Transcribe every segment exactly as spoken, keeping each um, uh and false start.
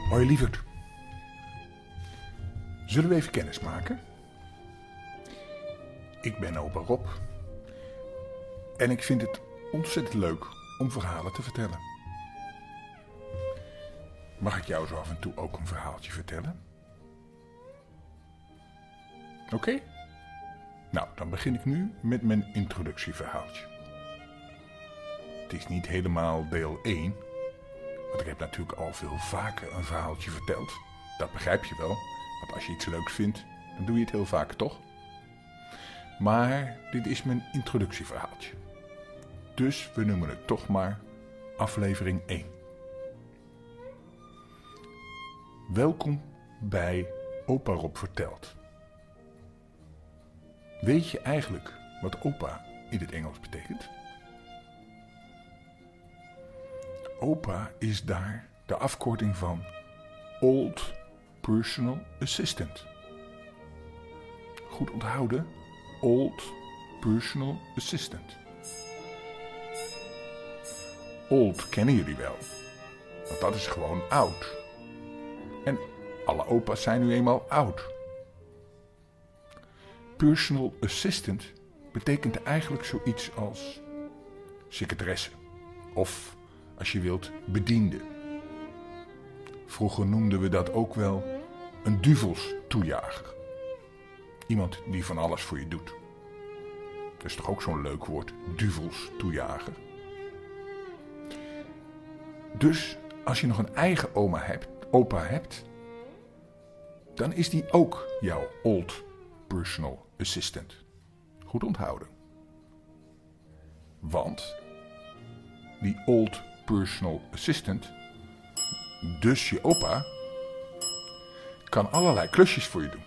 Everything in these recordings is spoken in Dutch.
Hoi lieverd. Zullen we even kennis maken? Ik ben opa Rob. En ik vind het ontzettend leuk om verhalen te vertellen. Mag ik jou zo af en toe ook een verhaaltje vertellen? Oké? Okay? Nou, dan begin ik nu met mijn introductieverhaaltje. Het is niet helemaal deel één, want ik heb natuurlijk al veel vaker een verhaaltje verteld. Dat begrijp je wel, want als je iets leuks vindt, dan doe je het heel vaak, toch? Maar dit is mijn introductieverhaaltje. Dus we noemen het toch maar aflevering één. Welkom bij Opa Rob vertelt. Weet je eigenlijk wat opa in het Engels betekent? Opa is daar de afkorting van Old Personal Assistant. Goed onthouden, Old Personal Assistant. Old kennen jullie wel, want dat is gewoon oud. En alle opa's zijn nu eenmaal oud. Personal Assistant betekent eigenlijk zoiets als secretaresse of, als je wilt, bediende. Vroeger noemden we dat ook wel een duvelstoejager. Iemand die van alles voor je doet. Dat is toch ook zo'n leuk woord, duvelstoejager. Dus als je nog een eigen oma hebt, opa hebt, dan is die ook jouw Old Personal Assistant. Goed onthouden. Want die Old Personal Assistant, dus je opa, kan allerlei klusjes voor je doen.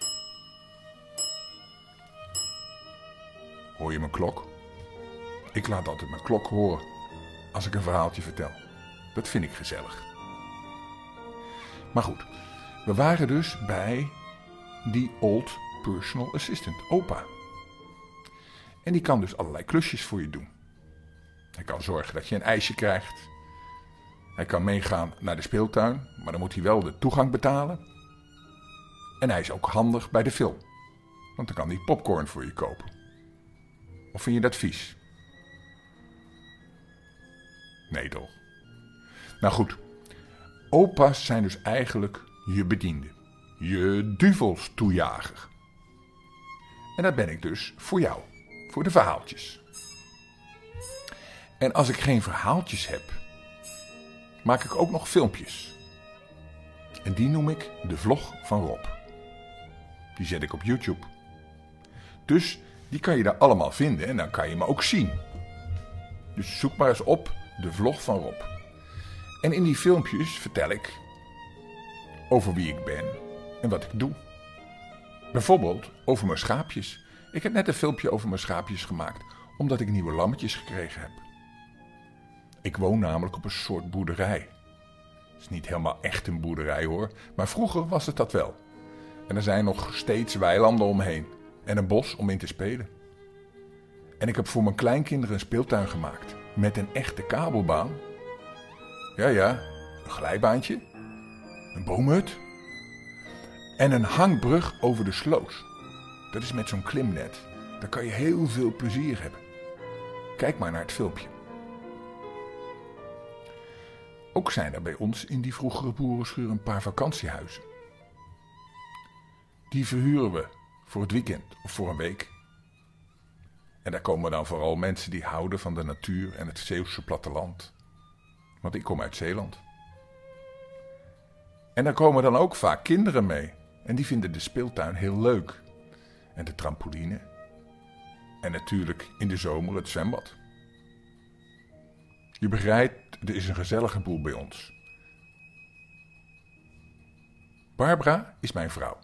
Hoor je mijn klok? Ik laat altijd mijn klok horen als ik een verhaaltje vertel. Dat vind ik gezellig. Maar goed, we waren dus bij die Old Personal Assistant, opa. En die kan dus allerlei klusjes voor je doen. Hij kan zorgen dat je een ijsje krijgt. Hij kan meegaan naar de speeltuin, maar dan moet hij wel de toegang betalen. En hij is ook handig bij de film. Want dan kan hij popcorn voor je kopen. Of vind je dat vies? Nee toch? Nou goed, opa's zijn dus eigenlijk je bediende. Je duvelstoejager. En dat ben ik dus voor jou. Voor de verhaaltjes. En als ik geen verhaaltjes heb, maak ik ook nog filmpjes. En die noem ik de vlog van Rob. Die zet ik op YouTube. Dus die kan je daar allemaal vinden en dan kan je me ook zien. Dus zoek maar eens op de vlog van Rob. En in die filmpjes vertel ik over wie ik ben en wat ik doe. Bijvoorbeeld over mijn schaapjes. Ik heb net een filmpje over mijn schaapjes gemaakt, omdat ik nieuwe lammetjes gekregen heb. Ik woon namelijk op een soort boerderij. Het is niet helemaal echt een boerderij hoor, maar vroeger was het dat wel. En er zijn nog steeds weilanden omheen en een bos om in te spelen. En ik heb voor mijn kleinkinderen een speeltuin gemaakt met een echte kabelbaan. Ja ja, een glijbaantje, een boomhut en een hangbrug over de sloot. Dat is met zo'n klimnet. Daar kan je heel veel plezier hebben. Kijk maar naar het filmpje. Ook zijn er bij ons in die vroegere boerenschuur een paar vakantiehuizen. Die verhuren we voor het weekend of voor een week. En daar komen dan vooral mensen die houden van de natuur en het Zeeuwse platteland. Want ik kom uit Zeeland. En daar komen dan ook vaak kinderen mee. En die vinden de speeltuin heel leuk. En de trampoline. En natuurlijk in de zomer het zwembad. Je begrijpt, er is een gezellige boel bij ons. Barbara is mijn vrouw.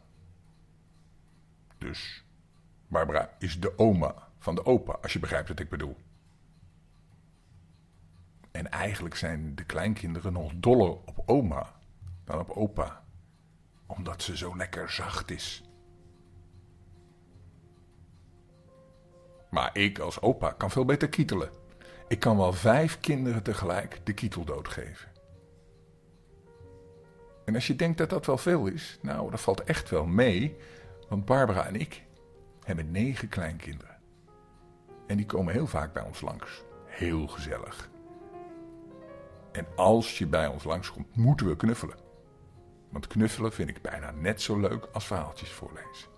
Dus Barbara is de oma van de opa, als je begrijpt wat ik bedoel. En eigenlijk zijn de kleinkinderen nog doller op oma dan op opa. Omdat ze zo lekker zacht is. Maar ik als opa kan veel beter kietelen. Ik kan wel vijf kinderen tegelijk de kietel doodgeven. En als je denkt dat dat wel veel is, nou, dat valt echt wel mee. Want Barbara en ik hebben negen kleinkinderen. En die komen heel vaak bij ons langs. Heel gezellig. En als je bij ons langskomt, moeten we knuffelen. Want knuffelen vind ik bijna net zo leuk als verhaaltjes voorlezen.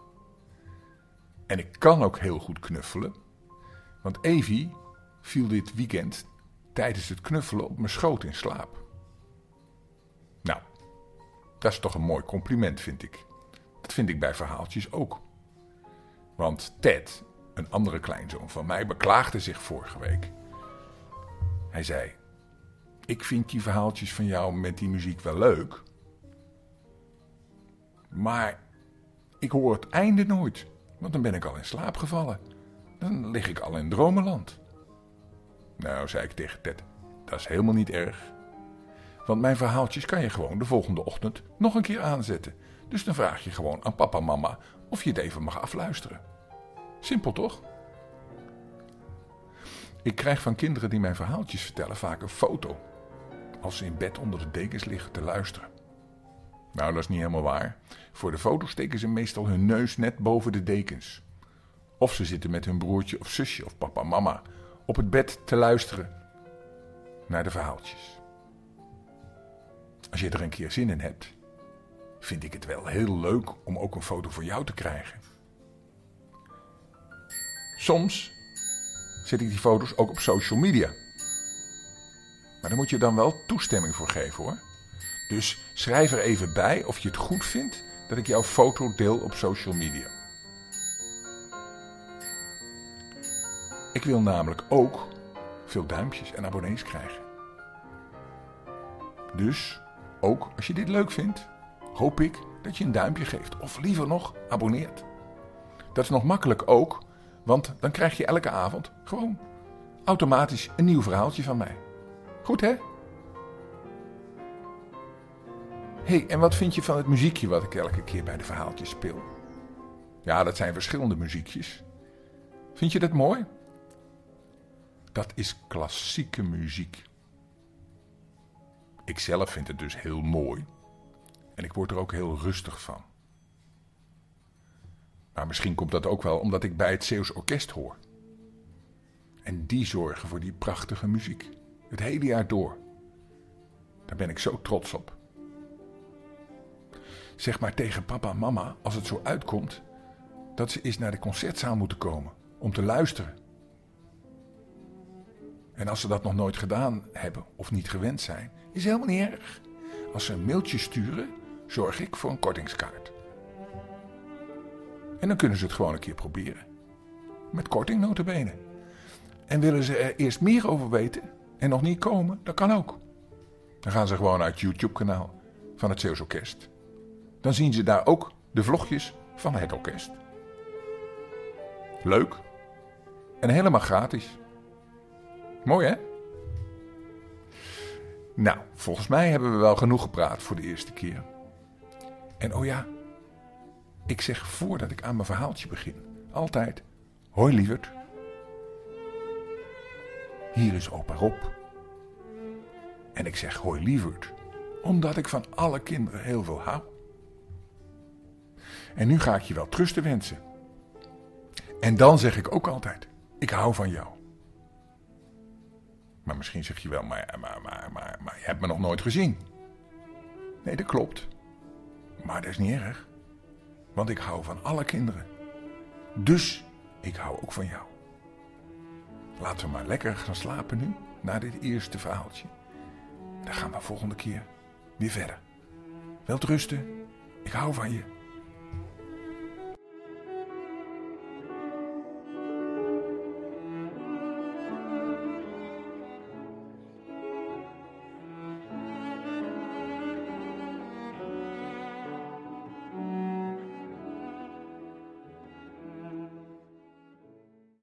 En ik kan ook heel goed knuffelen. Want Evie viel dit weekend tijdens het knuffelen op mijn schoot in slaap. Nou, dat is toch een mooi compliment, vind ik. Dat vind ik bij verhaaltjes ook. Want Ted, een andere kleinzoon van mij, beklaagde zich vorige week. Hij zei: ik vind die verhaaltjes van jou met die muziek wel leuk. Maar ik hoor het einde nooit. Want dan ben ik al in slaap gevallen. Dan lig ik al in dromenland. Nou, zei ik tegen Ted, dat is helemaal niet erg. Want mijn verhaaltjes kan je gewoon de volgende ochtend nog een keer aanzetten. Dus dan vraag je gewoon aan papa en mama of je het even mag afluisteren. Simpel toch? Ik krijg van kinderen die mijn verhaaltjes vertellen vaak een foto. Als ze in bed onder de dekens liggen te luisteren. Nou, dat is niet helemaal waar. Voor de foto steken ze meestal hun neus net boven de dekens. Of ze zitten met hun broertje of zusje of papa en mama op het bed te luisteren naar de verhaaltjes. Als je er een keer zin in hebt, vind ik het wel heel leuk om ook een foto voor jou te krijgen. Soms zet ik die foto's ook op social media. Maar daar moet je dan wel toestemming voor geven, hoor. Dus schrijf er even bij of je het goed vindt dat ik jouw foto deel op social media. Ik wil namelijk ook veel duimpjes en abonnees krijgen. Dus, ook als je dit leuk vindt, hoop ik dat je een duimpje geeft. Of liever nog, abonneert. Dat is nog makkelijk ook, want dan krijg je elke avond gewoon automatisch een nieuw verhaaltje van mij. Goed, hè? Hé, hey, en wat vind je van het muziekje wat ik elke keer bij de verhaaltjes speel? Ja, dat zijn verschillende muziekjes. Vind je dat mooi? Dat is klassieke muziek. Ik zelf vind het dus heel mooi. En ik word er ook heel rustig van. Maar misschien komt dat ook wel omdat ik bij het Zeeuws Orkest hoor. En die zorgen voor die prachtige muziek. Het hele jaar door. Daar ben ik zo trots op. Zeg maar tegen papa en mama, als het zo uitkomt, dat ze eens naar de concertzaal moeten komen om te luisteren. En als ze dat nog nooit gedaan hebben of niet gewend zijn, is helemaal niet erg. Als ze een mailtje sturen, zorg ik voor een kortingskaart. En dan kunnen ze het gewoon een keer proberen. Met korting nota bene. En willen ze er eerst meer over weten en nog niet komen, dat kan ook. Dan gaan ze gewoon naar het YouTube-kanaal van het Zeeuws Orkest. Dan zien ze daar ook de vlogjes van het orkest. Leuk. En helemaal gratis. Mooi, hè? Nou, volgens mij hebben we wel genoeg gepraat voor de eerste keer. En oh ja, ik zeg voordat ik aan mijn verhaaltje begin, altijd: hoi lieverd. Hier is opa Rob. En ik zeg hoi lieverd, omdat ik van alle kinderen heel veel hou. En nu ga ik je wel trusten wensen. En dan zeg ik ook altijd: ik hou van jou. Maar misschien zeg je wel, maar, maar, maar, maar, maar je hebt me nog nooit gezien. Nee, dat klopt. Maar dat is niet erg. Want ik hou van alle kinderen. Dus ik hou ook van jou. Laten we maar lekker gaan slapen nu, na dit eerste verhaaltje. Dan gaan we volgende keer weer verder. Welterusten, ik hou van je.